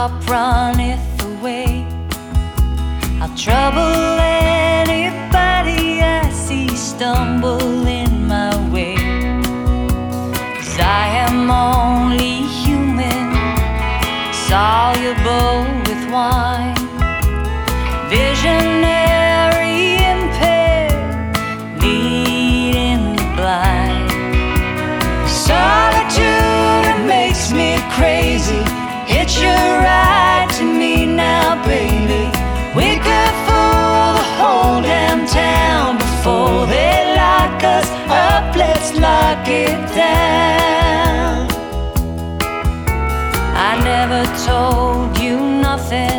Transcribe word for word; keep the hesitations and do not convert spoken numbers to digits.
heart runneth away. I'll trouble anybody I see stumble in my way. 'Cause I am only human, soluble with wine, visionary impaired, leading the blind. Solitude makes me crazy. Hitch a ride to me now, baby. We could fool the whole damn town before they lock us up. Let's lock it down. I never told you nothing.